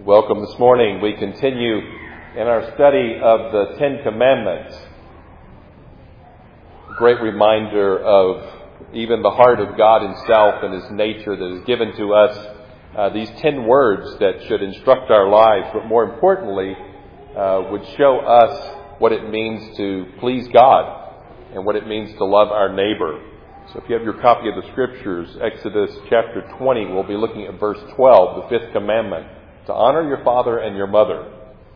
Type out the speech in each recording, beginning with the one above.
Welcome this morning. We continue in our study of the Ten Commandments. A great reminder of even the heart of God Himself and His nature that is given to us. These 10 words that should instruct our lives, but more importantly, would show us what it means to please God and what it means to love our neighbor. So if you have your copy of the Scriptures, Exodus chapter 20, we'll be looking at verse 12, the 5th commandment, to honor your father and your mother.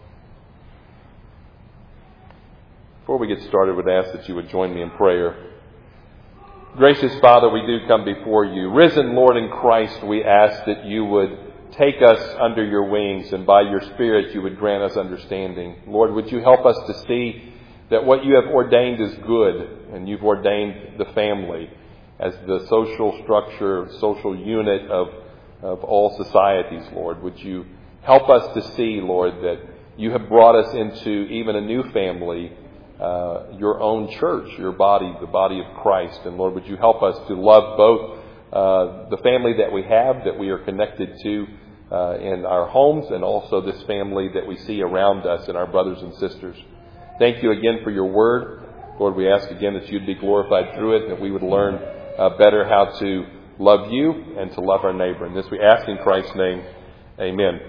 Before we get started, I would ask that you would join me in prayer. Gracious Father, we do come before you. Risen Lord in Christ, we ask that you would take us under your wings and by your Spirit you would grant us understanding. Lord, would you help us to see that what you have ordained is good, and you've ordained the family as the social structure, social unit of all societies, Lord. Would you help us to see, Lord, that you have brought us into even a new family, your own church, your body, the body of Christ. And Lord, would you help us to love both the family that we have, that we are connected to in our homes, and also this family that we see around us and our brothers and sisters. Thank you again for your word. Lord, we ask again that you'd be glorified through it, and that we would learn better how to love you and to love our neighbor. And this we ask in Christ's name. Amen.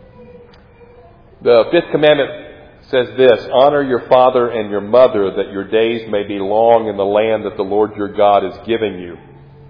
The 5th commandment says this: honor your father and your mother, that your days may be long in the land that the Lord your God is giving you.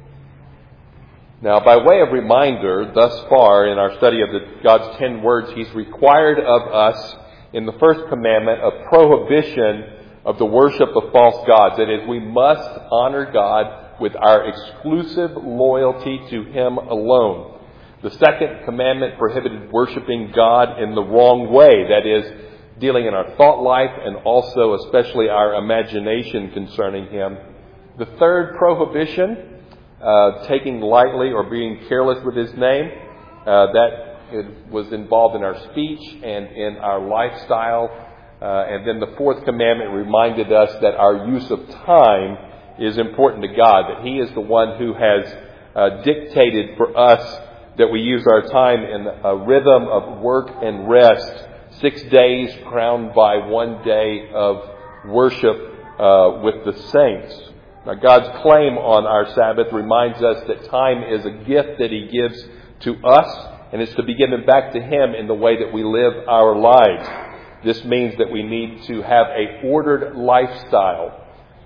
Now, by way of reminder, thus far in our study of God's 10 words, He's required of us in the first commandment a prohibition of the worship of false gods. That is, we must honor God with our exclusive loyalty to Him alone. The second commandment prohibited worshiping God in the wrong way. That is, dealing in our thought life and also especially our imagination concerning Him. The third prohibition, taking lightly or being careless with His name, that it was involved in our speech and in our lifestyle. And then the fourth commandment reminded us that our use of time is important to God, that He is the one who has dictated for us that we use our time in a rhythm of work and rest, 6 days crowned by 1 day of worship with the saints. Now, God's claim on our Sabbath reminds us that time is a gift that He gives to us, and it's to be given back to Him in the way that we live our lives. This means that we need to have an ordered lifestyle,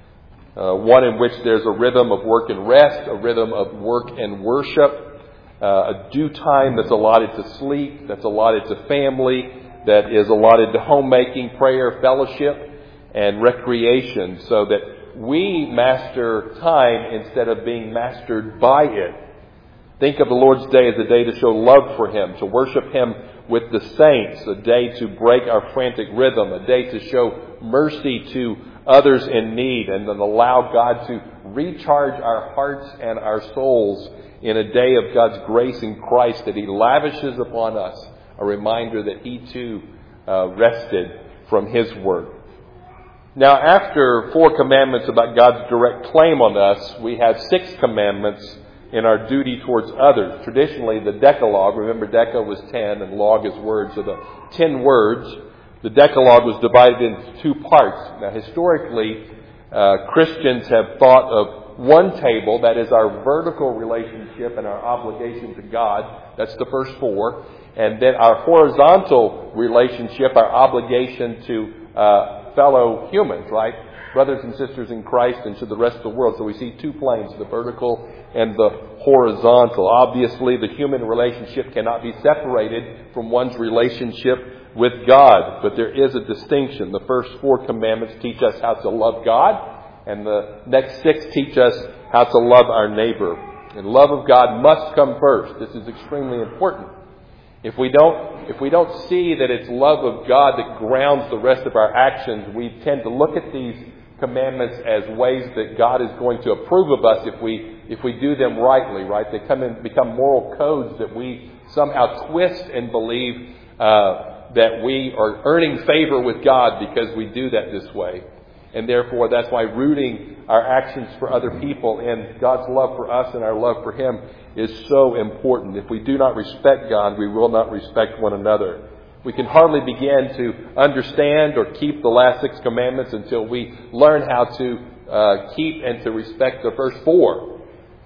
one in which there's a rhythm of work and rest, a rhythm of work and worship, a due time that's allotted to sleep, that's allotted to family, that is allotted to homemaking, prayer, fellowship, and recreation, so that we master time instead of being mastered by it. Think of the Lord's Day as a day to show love for Him, to worship Him with the saints, a day to break our frantic rhythm, a day to show mercy to others in need, and then allow God to recharge our hearts and our souls in a day of God's grace in Christ that He lavishes upon us, a reminder that He too rested from His work. Now, after 4 commandments about God's direct claim on us, we have 6 commandments in our duty towards others. Traditionally, the Decalogue, remember Deca was 10 and log is word, so the 10 words, the Decalogue was divided into 2 parts. Now, historically, Christians have thought of one table, that is our vertical relationship and our obligation to God. That's the first 4. And then our horizontal relationship, our obligation to fellow humans, right? Brothers and sisters in Christ and to the rest of the world. So we see 2 planes, the vertical and the horizontal. Obviously, the human relationship cannot be separated from one's relationship with God. But there is a distinction. The first 4 commandments teach us how to love God, and the next 6 teach us how to love our neighbor. And love of God must come first. This is extremely important. If we don't see that it's love of God that grounds the rest of our actions, we tend to look at these commandments as ways that God is going to approve of us if we do them rightly, right? They become moral codes that we somehow twist and believe that we are earning favor with God because we do that this way. And therefore, that's why rooting our actions for other people in God's love for us and our love for Him is so important. If we do not respect God, we will not respect one another. We can hardly begin to understand or keep the last 6 commandments until we learn how to keep and to respect the first 4.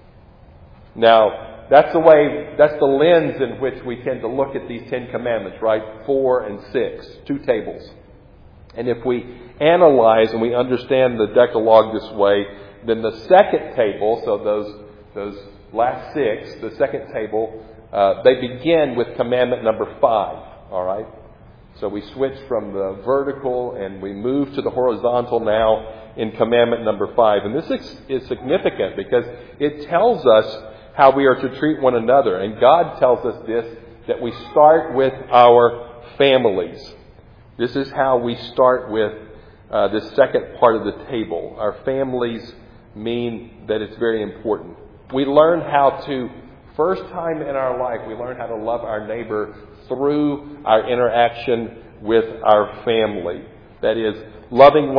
Now, that's the lens in which we tend to look at these 10 commandments, right? 4 and 6, 2 tables. And if we analyze and we understand the Decalogue this way, then the second table, so those last 6, the second table, they begin with commandment number 5. All right? So we switch from the vertical and we move to the horizontal now in commandment number 5. And this is significant because it tells us how we are to treat one another. And God tells us this, that we start with our families. This is how we start with this second part of the table. Our families mean that it's very important. We learn how to, first time in our life, we learn how to love our neighbor through our interaction with our family. That is, loving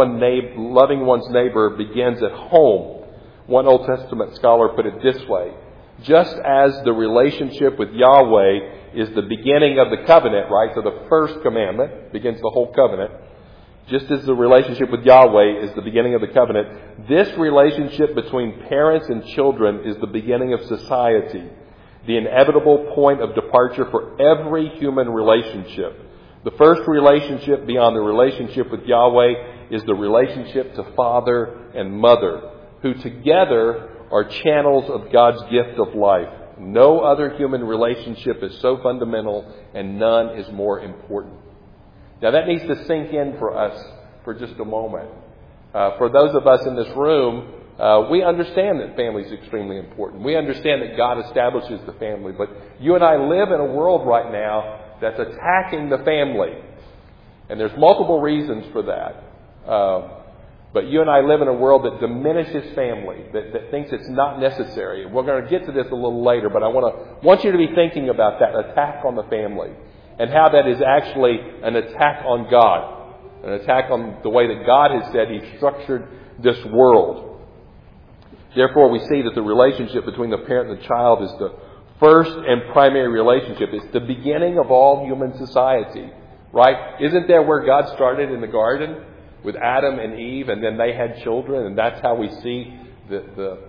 one's neighbor begins at home. One Old Testament scholar put it this way: just as the relationship with Yahweh is the beginning of the covenant, right? So the first commandment begins the whole covenant. Just as the relationship with Yahweh is the beginning of the covenant, this relationship between parents and children is the beginning of society, the inevitable point of departure for every human relationship. The first relationship beyond the relationship with Yahweh is the relationship to father and mother, who together are channels of God's gift of life. No other human relationship is so fundamental, and none is more important. Now that needs to sink in for us for just a moment. For those of us in this room, we understand that family is extremely important. We understand that God establishes the family. But you and I live in a world right now that's attacking the family. And there's multiple reasons for that. But you and I live in a world that diminishes family, that thinks it's not necessary. We're going to get to this a little later, but I want you to be thinking about that attack on the family and how that is actually an attack on God, an attack on the way that God has said He structured this world. Therefore, we see that the relationship between the parent and the child is the first and primary relationship. It's the beginning of all human society, right? Isn't that where God started in the garden? With Adam and Eve, and then they had children, and that's how we see the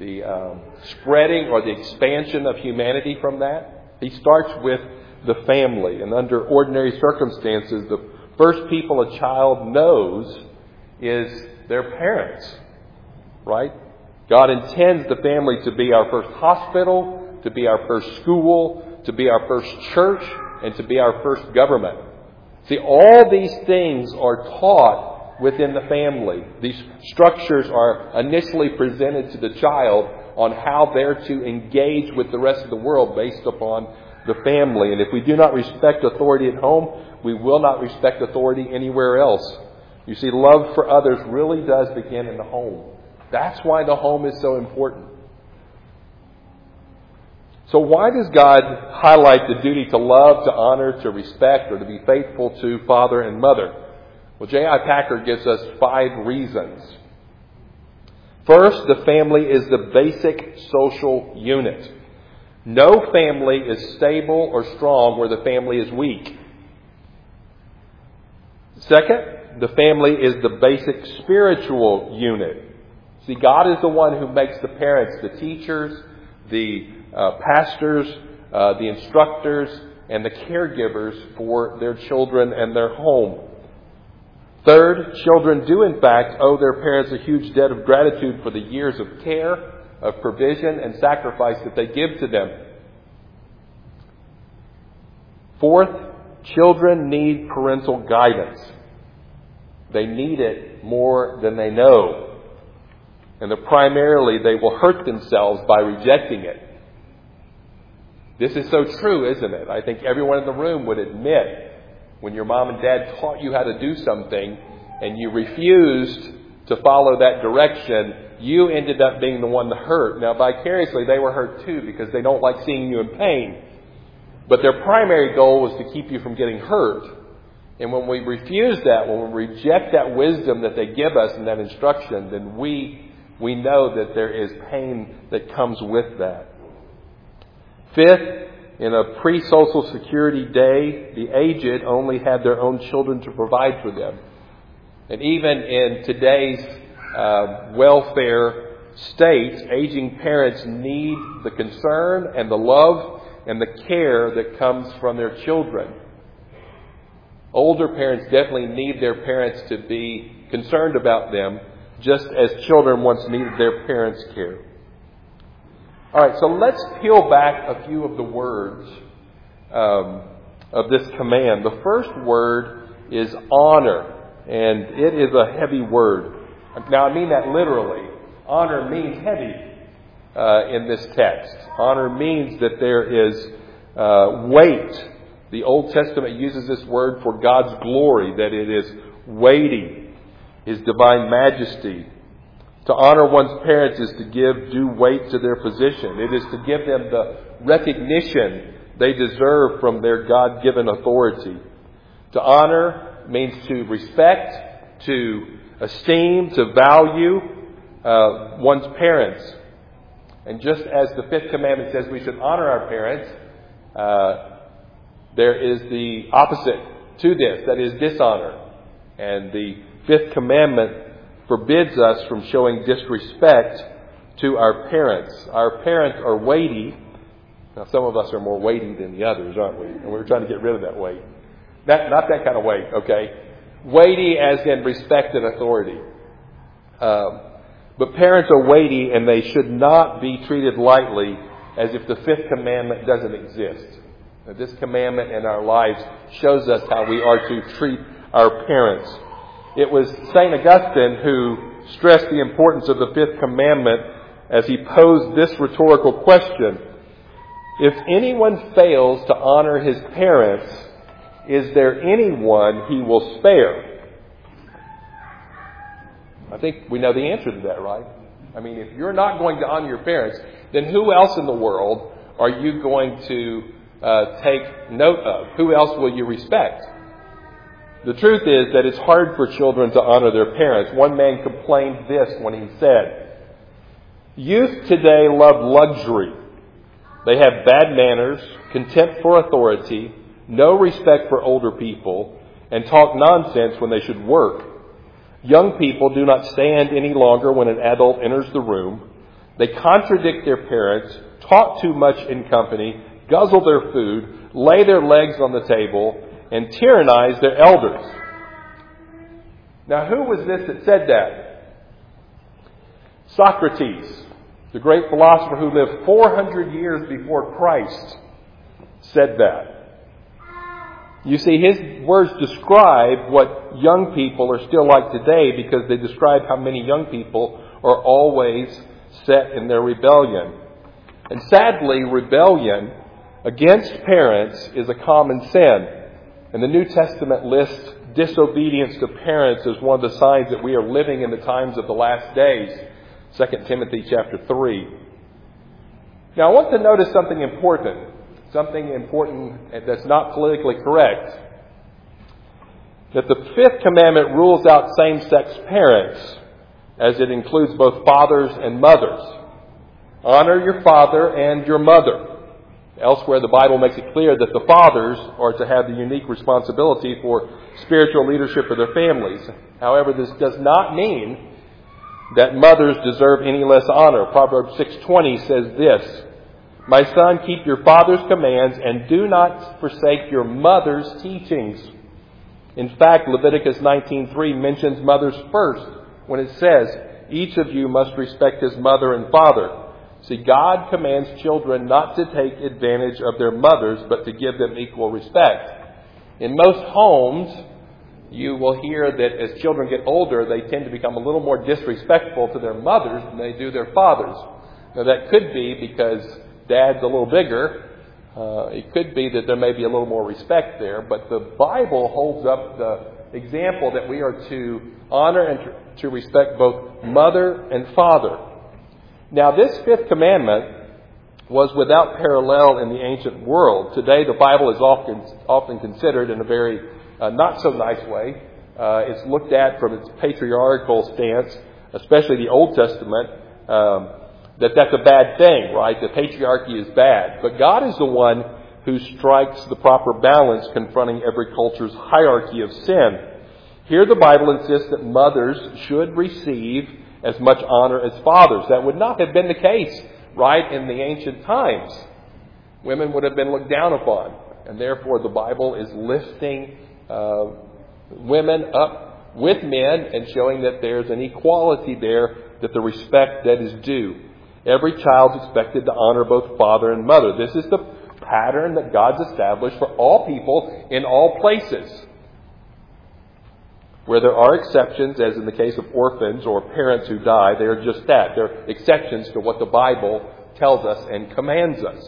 spreading or the expansion of humanity from that. He starts with the family, and under ordinary circumstances, the first people a child knows is their parents, right? God intends the family to be our first hospital, to be our first school, to be our first church, and to be our first government. See, all these things are taught within the family. These structures are initially presented to the child on how they're to engage with the rest of the world based upon the family. And if we do not respect authority at home, we will not respect authority anywhere else. You see, love for others really does begin in the home. That's why the home is so important. So why does God highlight the duty to love, to honor, to respect, or to be faithful to father and mother? Well, J.I. Packer gives us 5 reasons. First, the family is the basic social unit. No family is stable or strong where the family is weak. Second, the family is the basic spiritual unit. See, God is the one who makes the parents the teachers, the pastors, the instructors, and the caregivers for their children and their home. Third, children do in fact owe their parents a huge debt of gratitude for the years of care, of provision, and sacrifice that they give to them. Fourth, children need parental guidance. They need it more than they know. And primarily they will hurt themselves by rejecting it. This is so true, isn't it? I think everyone in the room would admit when your mom and dad taught you how to do something and you refused to follow that direction, you ended up being the one to hurt. Now, vicariously, they were hurt too because they don't like seeing you in pain. But their primary goal was to keep you from getting hurt. And when we refuse that, when we reject that wisdom that they give us in that instruction, then we know that there is pain that comes with that. Fifth, in a pre-Social Security day, the aged only had their own children to provide for them. And even in today's welfare state, aging parents need the concern and the love and the care that comes from their children. Older parents definitely need their parents to be concerned about them, just as children once needed their parents' care. All right, so let's peel back a few of the words of this command. The first word is honor, and it is a heavy word. Now, I mean that literally. Honor means heavy in this text. Honor means that there is weight. The Old Testament uses this word for God's glory, that it is weighty, His divine majesty. To honor one's parents is to give due weight to their position. It is to give them the recognition they deserve from their God-given authority. To honor means to respect, to esteem, to value one's parents. And just as the fifth commandment says we should honor our parents, there is the opposite to this, that is dishonor. And the fifth commandment forbids us from showing disrespect to our parents. Our parents are weighty. Now, some of us are more weighty than the others, aren't we? And we're trying to get rid of that weight. Not that kind of weight, okay? Weighty as in respect and authority. But parents are weighty, and they should not be treated lightly as if the fifth commandment doesn't exist. Now, this commandment in our lives shows us how we are to treat our parents. It was St. Augustine who stressed the importance of the fifth commandment as he posed this rhetorical question. If anyone fails to honor his parents, is there anyone he will spare? I think we know the answer to that, right? I mean, if you're not going to honor your parents, then who else in the world are you going to take note of? Who else will you respect? The truth is that it's hard for children to honor their parents. One man complained this when he said, "Youth today love luxury. They have bad manners, contempt for authority, no respect for older people, and talk nonsense when they should work. Young people do not stand any longer when an adult enters the room. They contradict their parents, talk too much in company, guzzle their food, lay their legs on the table, and tyrannize their elders." Now, who was this that said that? Socrates, the great philosopher who lived 400 years before Christ, said that. You see, his words describe what young people are still like today, because they describe how many young people are always set in their rebellion. And sadly, rebellion against parents is a common sin. And the New Testament lists disobedience to parents as one of the signs that we are living in the times of the last days. 2 Timothy chapter 3. Now, I want to notice something important that's not politically correct. That the fifth commandment rules out same-sex parents, as it includes both fathers and mothers. Honor your father and your mother. Elsewhere, the Bible makes it clear that the fathers are to have the unique responsibility for spiritual leadership of their families. However, this does not mean that mothers deserve any less honor. Proverbs 6:20 says this, "My son, keep your father's commands and do not forsake your mother's teachings." In fact, Leviticus 19:3 mentions mothers first when it says, "Each of you must respect his mother and father." See, God commands children not to take advantage of their mothers, but to give them equal respect. In most homes, you will hear that as children get older, they tend to become a little more disrespectful to their mothers than they do their fathers. Now, that could be because Dad's a little bigger. It could be that there may be a little more respect there. But the Bible holds up the example that we are to honor and to respect both mother and father. Now, this fifth commandment was without parallel in the ancient world. Today, the Bible is often considered in a very not so nice way. It's looked at from its patriarchal stance, especially the Old Testament, that's a bad thing, right? The patriarchy is bad. But God is the one who strikes the proper balance confronting every culture's hierarchy of sin. Here the Bible insists that mothers should receive as much honor as fathers. That would not have been the case, right, in the ancient times. Women would have been looked down upon. And therefore the Bible is lifting women up with men and showing that there's an equality there, that the respect that is due. Every child is expected to honor both father and mother. This is the pattern that God's established for all people in all places. Where there are exceptions, as in the case of orphans or parents who die, they are just that. They're exceptions to what the Bible tells us and commands us.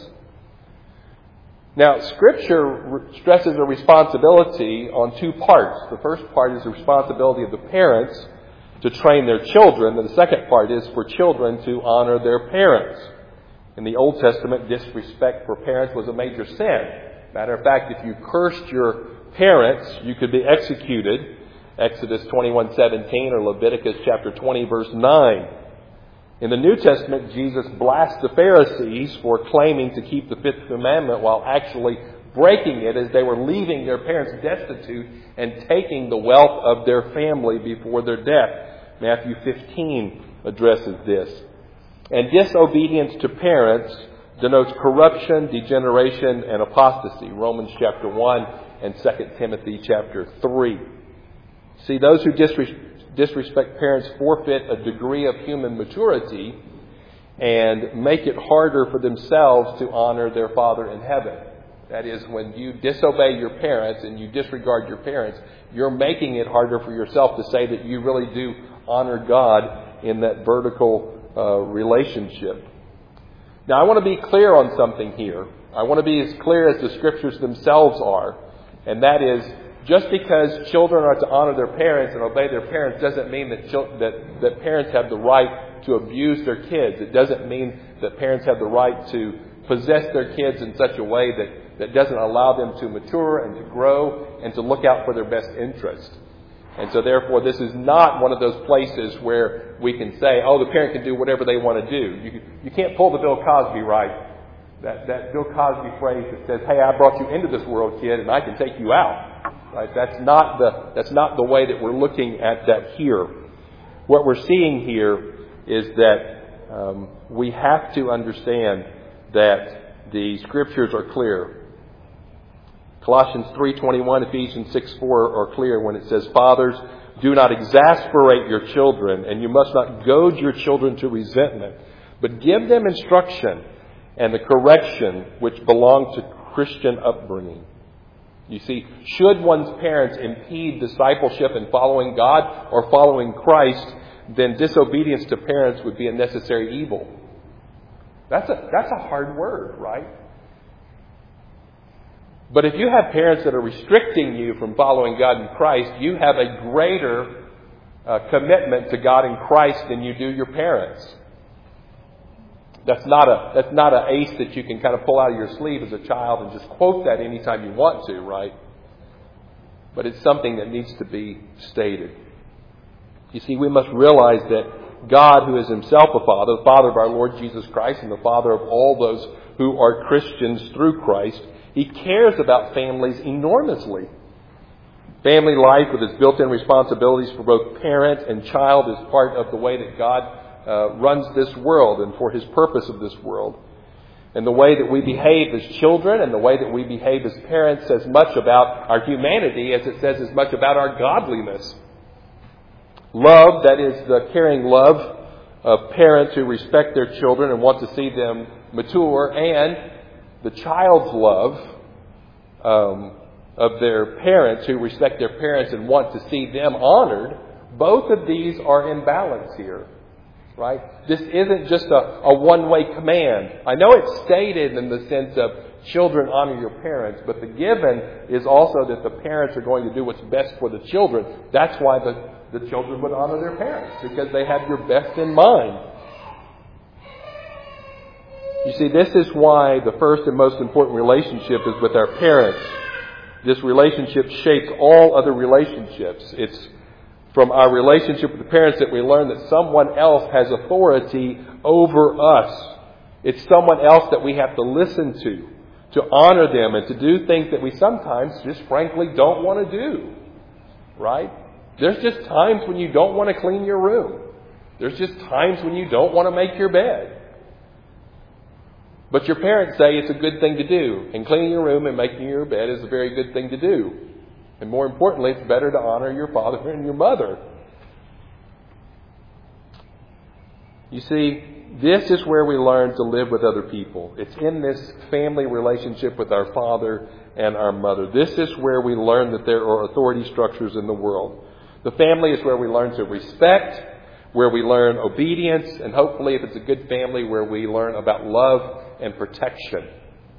Now, Scripture stresses a responsibility on two parts. The first part is the responsibility of the parents to train their children, and the second part is for children to honor their parents. In the Old Testament, disrespect for parents was a major sin. Matter of fact, if you cursed your parents, you could be executed. Exodus 21:17 or Leviticus chapter 20, verse 9. In the New Testament, Jesus blasts the Pharisees for claiming to keep the fifth commandment while actually breaking it as they were leaving their parents destitute and taking the wealth of their family before their death. Matthew 15 addresses this. And disobedience to parents denotes corruption, degeneration, and apostasy. Romans chapter 1 and 2 Timothy chapter 3. See, those who disrespect parents forfeit a degree of human maturity and make it harder for themselves to honor their Father in heaven. That is, when you disobey your parents and you disregard your parents, you're making it harder for yourself to say that you really do honor God in that vertical relationship. Now, I want to be clear on something here. I want to be as clear as the Scriptures themselves are, and that is, just because children are to honor their parents and obey their parents doesn't mean that parents have the right to abuse their kids. It doesn't mean that parents have the right to possess their kids in such a way that doesn't allow them to mature and to grow and to look out for their best interest. And so therefore, this is not one of those places where we can say, oh, the parent can do whatever they want to do. You can't pull the Bill Cosby, right? That Bill Cosby phrase that says, hey, I brought you into this world, kid, and I can take you out. Right? That's not the way that we're looking at that here. What we're seeing here is that we have to understand that the Scriptures are clear. Colossians 3:21, Ephesians 6:4 are clear when it says, Fathers, do not exasperate your children, and you must not goad your children to resentment, but give them instruction and the correction which belong to Christian upbringing. You see, should one's parents impede discipleship in following God or following Christ, then disobedience to parents would be a necessary evil. That's a hard word, right? But if you have parents that are restricting you from following God in Christ, you have a greater commitment to God in Christ than you do your parents. That's not an ace that you can kind of pull out of your sleeve as a child and just quote that anytime you want to, right? But it's something that needs to be stated. You see, we must realize that God, who is Himself a Father, the Father of our Lord Jesus Christ and the Father of all those who are Christians through Christ, He cares about families enormously. Family life with its built-in responsibilities for both parent and child is part of the way that God runs this world and for His purpose of this world. And the way that we behave as children and the way that we behave as parents says much about our humanity as it says as much about our godliness. Love, that is the caring love of parents who respect their children and want to see them mature, and the child's love of their parents who respect their parents and want to see them honored, both of these are in balance here. Right? This isn't just a one-way command. I know it's stated in the sense of children honor your parents, but the given is also that the parents are going to do what's best for the children. That's why the children would honor their parents, because they have your best in mind. You see, this is why the first and most important relationship is with our parents. This relationship shapes all other relationships. It's from our relationship with the parents that we learn that someone else has authority over us. It's someone else that we have to listen to honor them, and to do things that we sometimes just frankly don't want to do. Right? There's just times when you don't want to clean your room. There's just times when you don't want to make your bed. But your parents say it's a good thing to do. And cleaning your room and making your bed is a very good thing to do. And more importantly, it's better to honor your father and your mother. You see, this is where we learn to live with other people. It's in this family relationship with our father and our mother. This is where we learn that there are authority structures in the world. The family is where we learn to respect, where we learn obedience, and hopefully, if it's a good family, where we learn about love and protection.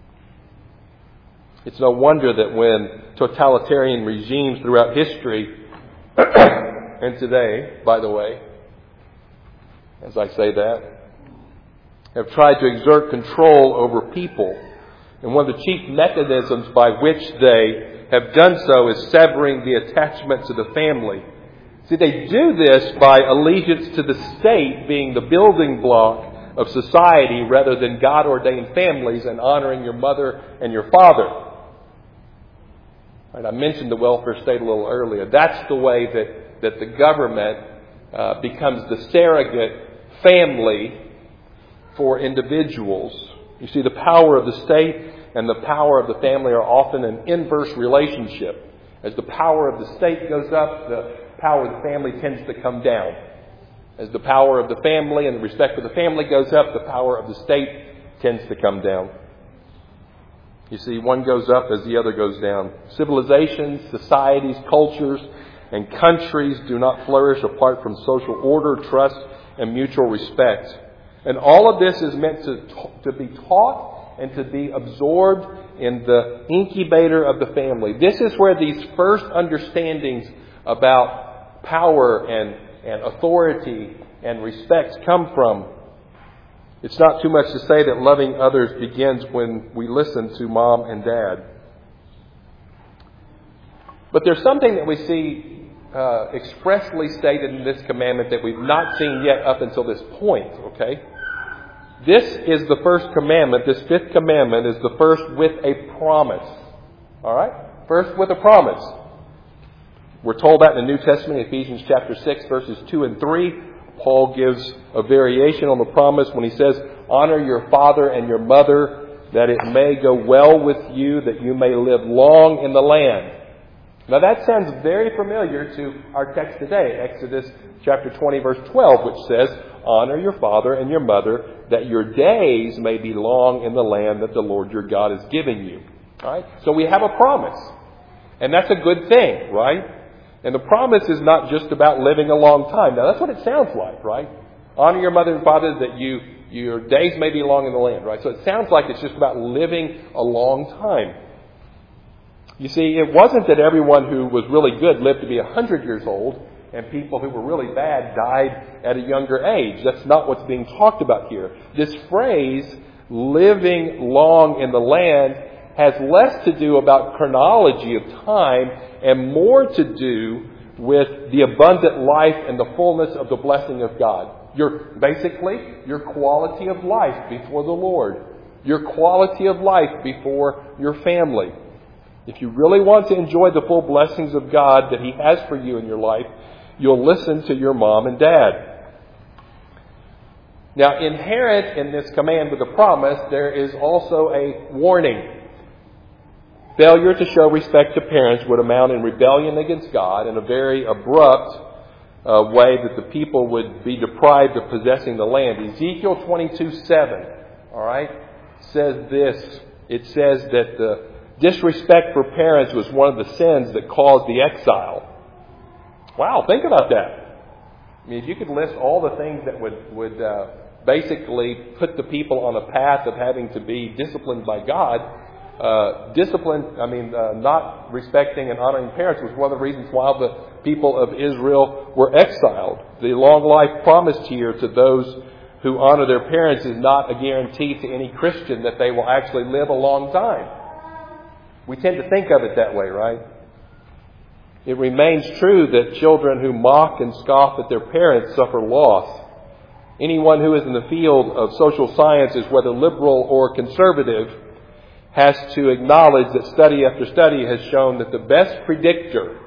It's no wonder that when totalitarian regimes throughout history, and today, by the way, as I say that, have tried to exert control over people, and one of the chief mechanisms by which they have done so is severing the attachment to the family. See, they do this by allegiance to the state being the building block of society rather than God-ordained families and honoring your mother and your father. Right, I mentioned the welfare state a little earlier. That's the way that the government becomes the surrogate family for individuals. You see, the power of the state and the power of the family are often an inverse relationship. As the power of the state goes up, the power of the family tends to come down. As the power of the family and the respect for the family goes up, the power of the state tends to come down. You see, one goes up as the other goes down. Civilizations, societies, cultures, and countries do not flourish apart from social order, trust, and mutual respect. And all of this is meant to be taught and to be absorbed in the incubator of the family. This is where these first understandings about power and authority and respect come from. It's not too much to say that loving others begins when we listen to mom and dad. But there's something that we see expressly stated in this commandment that we've not seen yet up until this point, okay? This is the first commandment. This fifth commandment is the first with a promise. All right? First with a promise. We're told that in the New Testament, Ephesians chapter 6, verses 2 and 3. Paul gives a variation on the promise when he says, honor your father and your mother, that it may go well with you, that you may live long in the land. Now that sounds very familiar to our text today, Exodus chapter 20, verse 12, which says, honor your father and your mother, that your days may be long in the land that the Lord your God is giving you. All right? So we have a promise. And that's a good thing, right? And the promise is not just about living a long time. Now that's what it sounds like, right? Honor your mother and father that your days may be long in the land, right? So it sounds like it's just about living a long time. You see, it wasn't that everyone who was really good lived to be 100 years old and people who were really bad died at a younger age. That's not what's being talked about here. This phrase, living long in the land, has less to do about chronology of time and more to do with the abundant life and the fullness of the blessing of God. Your quality of life before the Lord. Your quality of life before your family. If you really want to enjoy the full blessings of God that He has for you in your life, you'll listen to your mom and dad. Now, inherent in this command with a promise, there is also a warning. Failure to show respect to parents would amount in rebellion against God in a very abrupt way that the people would be deprived of possessing the land. Ezekiel 22:7, all right, says this. It says that the disrespect for parents was one of the sins that caused the exile. Wow, think about that. I mean, if you could list all the things that would basically put the people on a path of having to be disciplined by God, not respecting and honoring parents was one of the reasons why the people of Israel were exiled. The long life promised here to those who honor their parents is not a guarantee to any Christian that they will actually live a long time. We tend to think of it that way, right? It remains true that children who mock and scoff at their parents suffer loss. Anyone who is in the field of social sciences, whether liberal or conservative, has to acknowledge that study after study has shown that the best predictor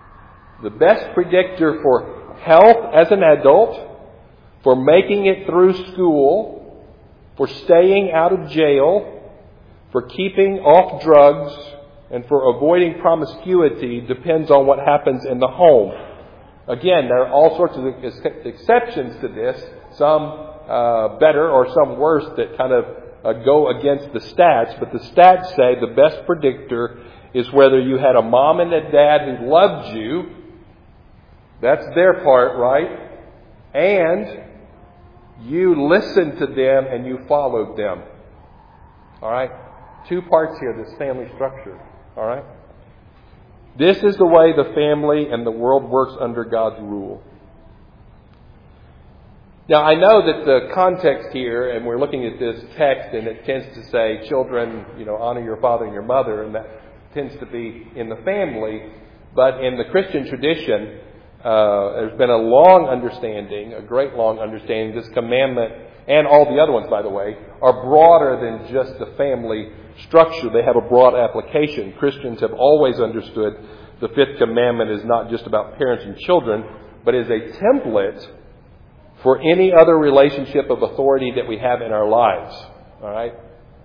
for health as an adult, for making it through school, for staying out of jail, for keeping off drugs, and for avoiding promiscuity depends on what happens in the home. Again, there are all sorts of exceptions to this, some better or some worse that kind of go against the stats. But the stats say the best predictor is whether you had a mom and a dad who loved you. That's their part, right? And you listened to them and you followed them. All right? Two parts here, this family structure. All right? This is the way the family and the world works under God's rule. Now, I know that the context here, and we're looking at this text, and it tends to say, children, honor your father and your mother, and that tends to be in the family. But in the Christian tradition, there's been a long understanding, a great long understanding, this commandment, and all the other ones, by the way, are broader than just the family structure. They have a broad application. Christians have always understood the fifth commandment is not just about parents and children, but is a template for any other relationship of authority that we have in our lives. All right?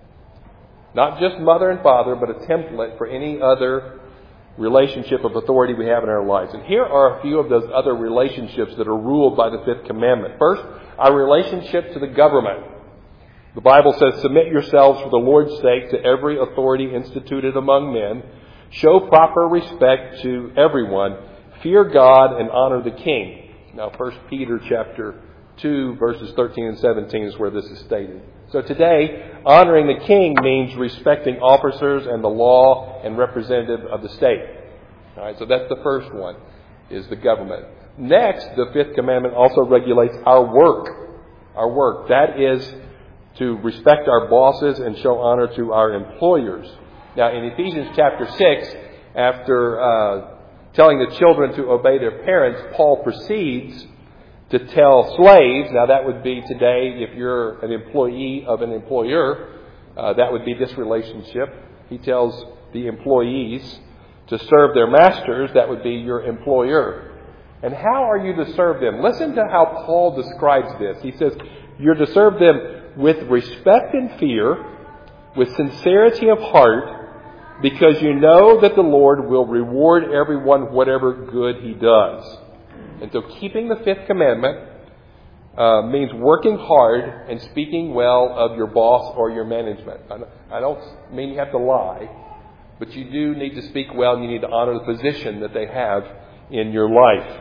Not just mother and father, but a template for any other relationship of authority we have in our lives. And here are a few of those other relationships that are ruled by the fifth commandment. First, our relationship to the government. The Bible says, submit yourselves for the Lord's sake to every authority instituted among men. Show proper respect to everyone. Fear God and honor the king. Now, 1 Peter chapter 2, verses 13 and 17 is where this is stated. So today, honoring the king means respecting officers and the law and representative of the state. All right, so that's the first one, is the government. Next, the fifth commandment also regulates our work. Our work. That is to respect our bosses and show honor to our employers. Now, in Ephesians chapter 6, after telling the children to obey their parents, Paul proceeds to tell slaves, now that would be today, if you're an employee of an employer, that would be this relationship. He tells the employees to serve their masters, that would be your employer. And how are you to serve them? Listen to how Paul describes this. He says, you're to serve them with respect and fear, with sincerity of heart, because you know that the Lord will reward everyone whatever good he does. And so keeping the fifth commandment means working hard and speaking well of your boss or your management. I don't mean you have to lie, but you do need to speak well and you need to honor the position that they have in your life.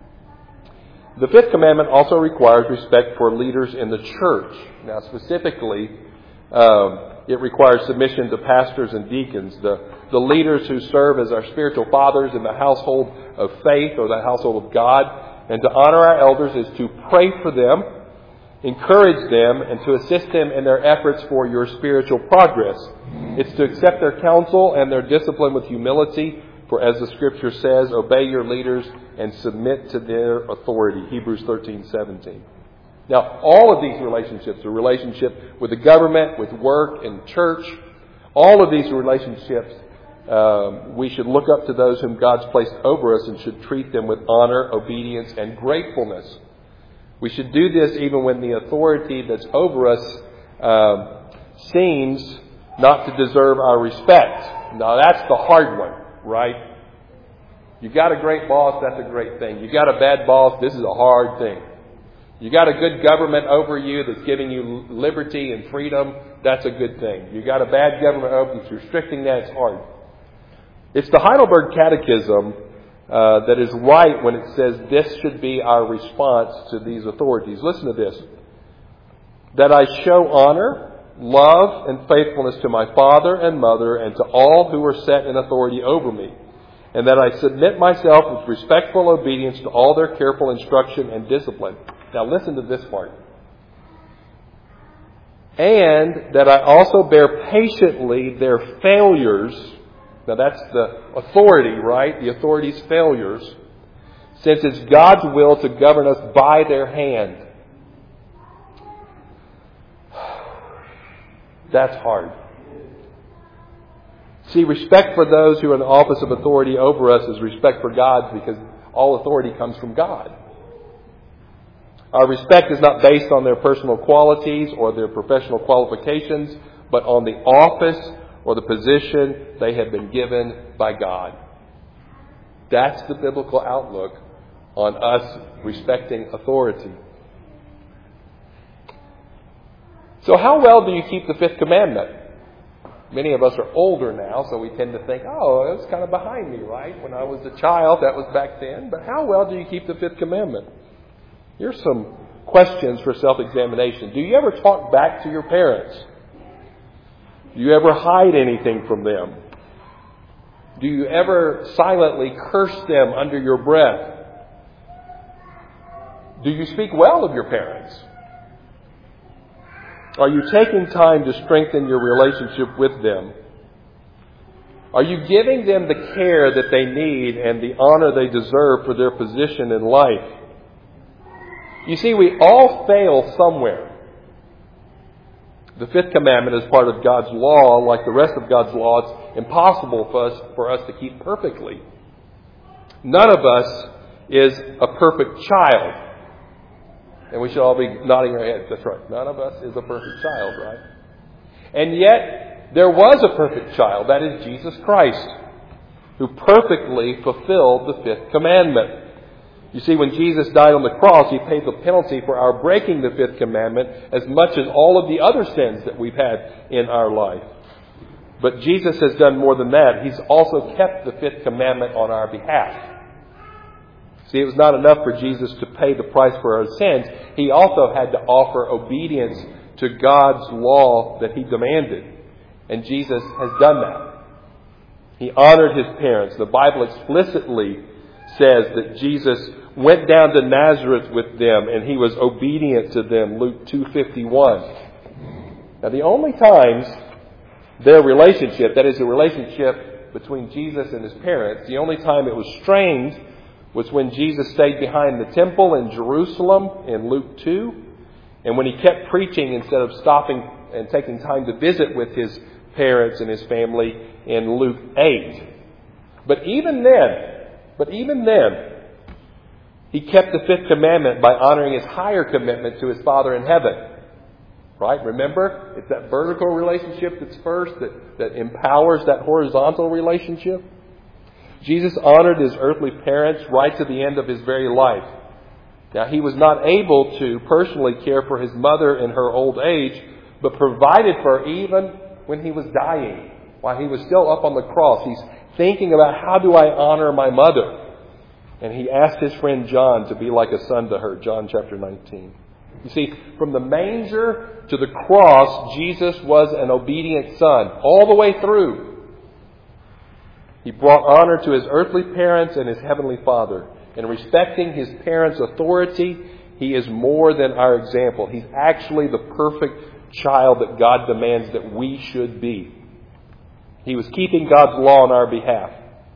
The fifth commandment also requires respect for leaders in the church. Now, specifically, it requires submission to pastors and deacons, the leaders who serve as our spiritual fathers in the household of faith or the household of God. And to honor our elders is to pray for them, encourage them, and to assist them in their efforts for your spiritual progress. It's to accept their counsel and their discipline with humility, for as the Scripture says, obey your leaders and submit to their authority. Hebrews 13:17. Now, all of these relationships, the relationship with the government, with work and church, all of these relationships, we should look up to those whom God's placed over us and should treat them with honor, obedience, and gratefulness. We should do this even when the authority that's over us seems not to deserve our respect. Now, that's the hard one, right? You got a great boss, that's a great thing. You got a bad boss, this is a hard thing. You got a good government over you that's giving you liberty and freedom, that's a good thing. You got a bad government over you that's restricting that, it's hard. It's the Heidelberg Catechism that is right when it says this should be our response to these authorities. Listen to this. That I show honor, love, and faithfulness to my father and mother and to all who are set in authority over me. And that I submit myself with respectful obedience to all their careful instruction and discipline. Now listen to this part. And that I also bear patiently their failures Now that's the authority, right? The authority's failures. Since it's God's will to govern us by their hand. That's hard. See, respect for those who are in the office of authority over us is respect for God, because all authority comes from God. Our respect is not based on their personal qualities or their professional qualifications, but on the office or the position they have been given by God. That's the biblical outlook on us respecting authority. So how well do you keep the fifth commandment? Many of us are older now, so we tend to think, oh, it was kind of behind me, right? When I was a child, that was back then. But how well do you keep the fifth commandment? Here's some questions for self-examination. Do you ever talk back to your parents? Do you ever hide anything from them? Do you ever silently curse them under your breath? Do you speak well of your parents? Are you taking time to strengthen your relationship with them? Are you giving them the care that they need and the honor they deserve for their position in life? You see, we all fail somewhere. The fifth commandment is part of God's law. Like the rest of God's law, it's impossible for us to keep perfectly. None of us is a perfect child. And we should all be nodding our heads. That's right. None of us is a perfect child, right? And yet, there was a perfect child. That is Jesus Christ, who perfectly fulfilled the fifth commandment. You see, when Jesus died on the cross, He paid the penalty for our breaking the fifth commandment as much as all of the other sins that we've had in our life. But Jesus has done more than that. He's also kept the fifth commandment on our behalf. See, it was not enough for Jesus to pay the price for our sins. He also had to offer obedience to God's law that He demanded. And Jesus has done that. He honored His parents. The Bible explicitly says that Jesus went down to Nazareth with them and He was obedient to them. Luke 2:51. Now, the only times their relationship, that is the relationship between Jesus and His parents, the only time it was strained was when Jesus stayed behind the temple in Jerusalem in Luke 2, and when He kept preaching instead of stopping and taking time to visit with His parents and His family in Luke 8. But even then, He kept the fifth commandment by honoring His higher commitment to His Father in heaven. Right? Remember, it's that vertical relationship that's first that empowers that horizontal relationship. Jesus honored His earthly parents right to the end of His very life. Now, He was not able to personally care for His mother in her old age, but provided for her even when He was dying. While He was still up on the cross, He's thinking about, how do I honor my mother? And He asked His friend John to be like a son to her, John chapter 19. You see, from the manger to the cross, Jesus was an obedient son all the way through. He brought honor to His earthly parents and His heavenly Father. In respecting His parents' authority, He is more than our example. He's actually the perfect child that God demands that we should be. He was keeping God's law on our behalf.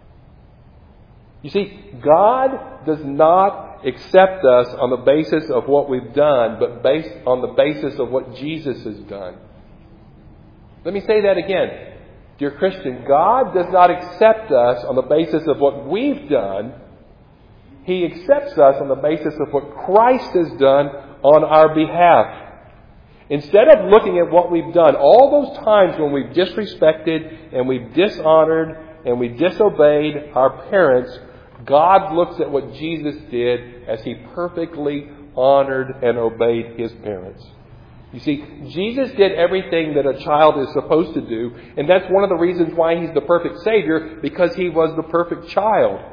You see, God does not accept us on the basis of what we've done, but based on the basis of what Jesus has done. Let me say that again. Dear Christian, God does not accept us on the basis of what we've done. He accepts us on the basis of what Christ has done on our behalf. Instead of looking at what we've done, all those times when we've disrespected and we've dishonored and we disobeyed our parents, God looks at what Jesus did as He perfectly honored and obeyed His parents. You see, Jesus did everything that a child is supposed to do, and that's one of the reasons why He's the perfect Savior, because He was the perfect child.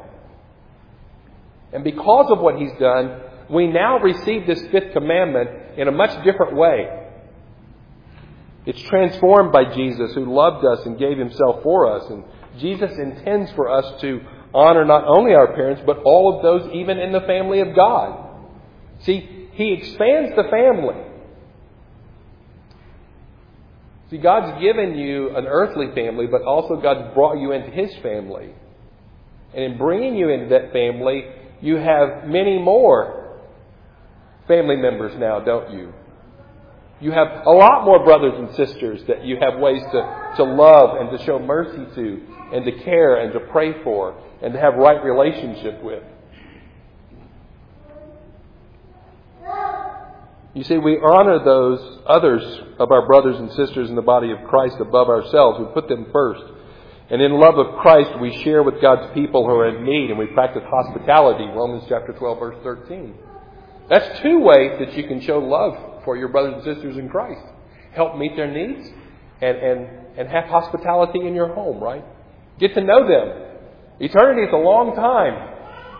And because of what He's done, we now receive this fifth commandment in a much different way. It's transformed by Jesus, who loved us and gave Himself for us. And Jesus intends for us to honor not only our parents, but all of those even in the family of God. See, He expands the family. See, God's given you an earthly family, but also God's brought you into His family. And in bringing you into that family, you have many more family members now, don't you? You have a lot more brothers and sisters that you have ways to love and to show mercy to and to care and to pray for and to have right relationship with. You see, we honor those others of our brothers and sisters in the body of Christ above ourselves. We put them first. And in love of Christ, we share with God's people who are in need, and we practice hospitality, Romans chapter 12, verse 13. That's two ways that you can show love for your brothers and sisters in Christ. Help meet their needs and have hospitality in your home, right? Get to know them. Eternity is a long time.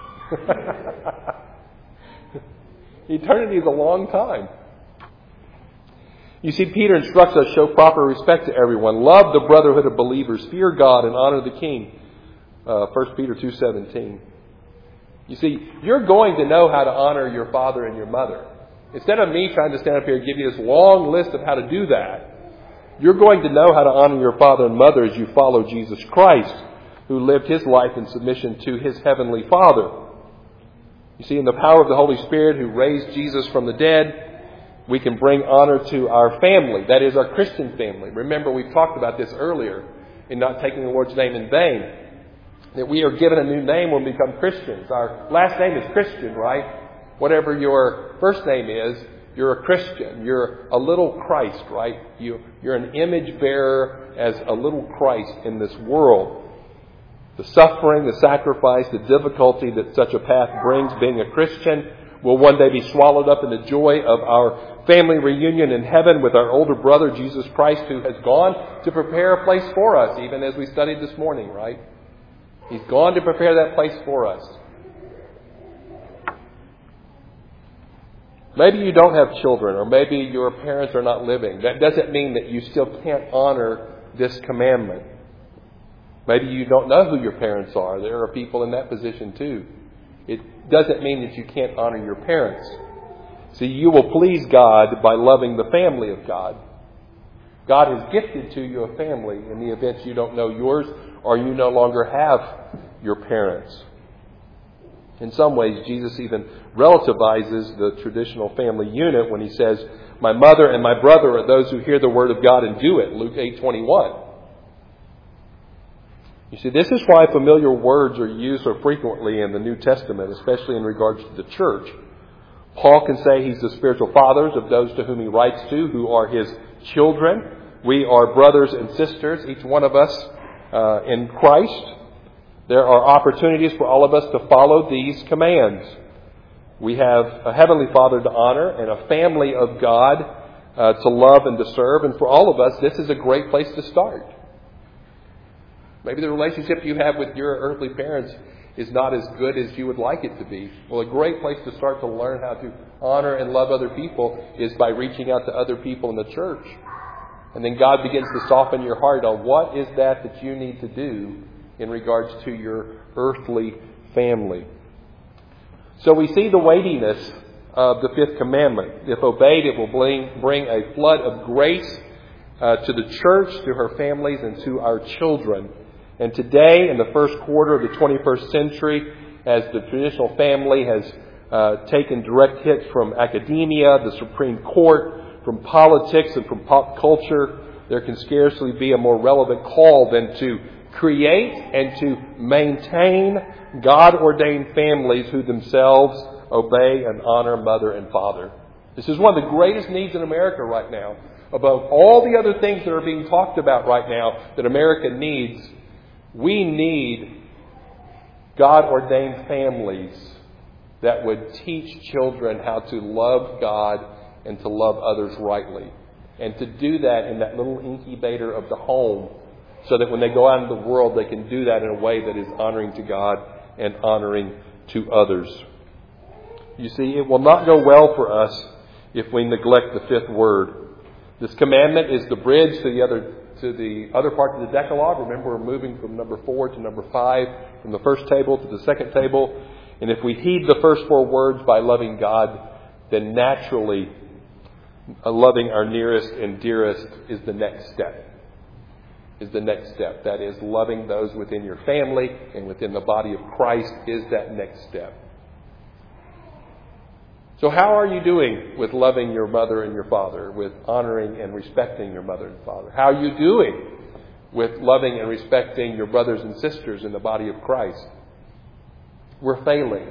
Eternity is a long time. You see, Peter instructs us, show proper respect to everyone. Love the brotherhood of believers. Fear God and honor the King. 1 Peter 2:17. You see, you're going to know how to honor your father and your mother. Instead of me trying to stand up here and give you this long list of how to do that, you're going to know how to honor your father and mother as you follow Jesus Christ, who lived His life in submission to His heavenly Father. You see, in the power of the Holy Spirit who raised Jesus from the dead, we can bring honor to our family. That is, our Christian family. Remember, we talked about this earlier in not taking the Lord's name in vain. That we are given a new name when we become Christians. Our last name is Christian, right? Whatever your first name is, you're a Christian. You're a little Christ, right? You're an image bearer as a little Christ in this world. The suffering, the sacrifice, the difficulty that such a path brings, being a Christian, will one day be swallowed up in the joy of our family reunion in heaven with our older brother, Jesus Christ, who has gone to prepare a place for us, even as we studied this morning, right? He's gone to prepare that place for us. Maybe you don't have children, or maybe your parents are not living. That doesn't mean that you still can't honor this commandment. Maybe you don't know who your parents are. There are people in that position too. It doesn't mean that you can't honor your parents. See, you will please God by loving the family of God. God has gifted to you a family in the event you don't know yours or you no longer have your parents. In some ways, Jesus even relativizes the traditional family unit when He says, "My mother and my brother are those who hear the word of God and do it," Luke 8:21. You see, this is why familiar words are used so frequently in the New Testament, especially in regards to the church. Paul can say he's the spiritual fathers of those to whom he writes to, who are his children. We are brothers and sisters, each one of us, in Christ. There are opportunities for all of us to follow these commands. We have a Heavenly Father to honor and a family of God to love and to serve. And for all of us, this is a great place to start. Maybe the relationship you have with your earthly parents is not as good as you would like it to be. Well, a great place to start to learn how to honor and love other people is by reaching out to other people in the church. And then God begins to soften your heart on what is that you need to do in regards to your earthly family. So we see the weightiness of the fifth commandment. If obeyed, it will bring a flood of grace to the church, to her families, and to our children. And today, in the first quarter of the 21st century, as the traditional family has taken direct hits from academia, the Supreme Court, from politics, and from pop culture, there can scarcely be a more relevant call than to create and to maintain God-ordained families who themselves obey and honor mother and father. This is one of the greatest needs in America right now. Above all the other things that are being talked about right now that America needs, we need God-ordained families that would teach children how to love God and to love others rightly. And to do that in that little incubator of the home, so that when they go out into the world, they can do that in a way that is honoring to God and honoring to others. You see, it will not go well for us if we neglect the fifth word. This commandment is the bridge to the other part of the Decalogue. Remember, we're moving from number 4 to number 5, from the first table to the second table. And if we heed the first 4 words by loving God, then naturally Loving our nearest and dearest is the next step. That is, loving those within your family and within the body of Christ is that next step. So how are you doing with loving your mother and your father, with honoring and respecting your mother and father? How are you doing with loving and respecting your brothers and sisters in the body of Christ? We're failing.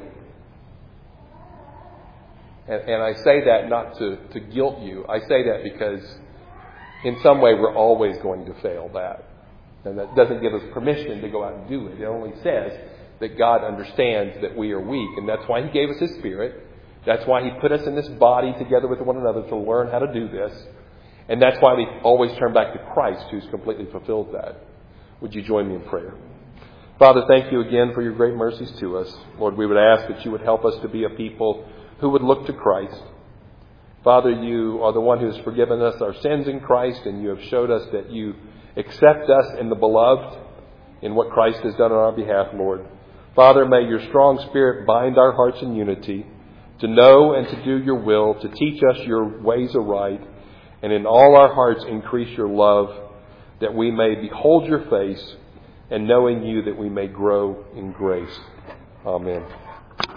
And I say that not to guilt you. I say that because in some way we're always going to fail that. And that doesn't give us permission to go out and do it. It only says that God understands that we are weak. And that's why He gave us His Spirit. That's why He put us in this body together with one another to learn how to do this. And that's why we always turn back to Christ, who's completely fulfilled that. Would you join me in prayer? Father, thank you again for your great mercies to us. Lord, we would ask that you would help us to be a people who would look to Christ. Father, you are the one who has forgiven us our sins in Christ, and you have showed us that you accept us in the beloved, in what Christ has done on our behalf, Lord. Father, may your strong Spirit bind our hearts in unity, to know and to do your will, to teach us your ways aright, and in all our hearts increase your love, that we may behold your face, and knowing you that we may grow in grace. Amen.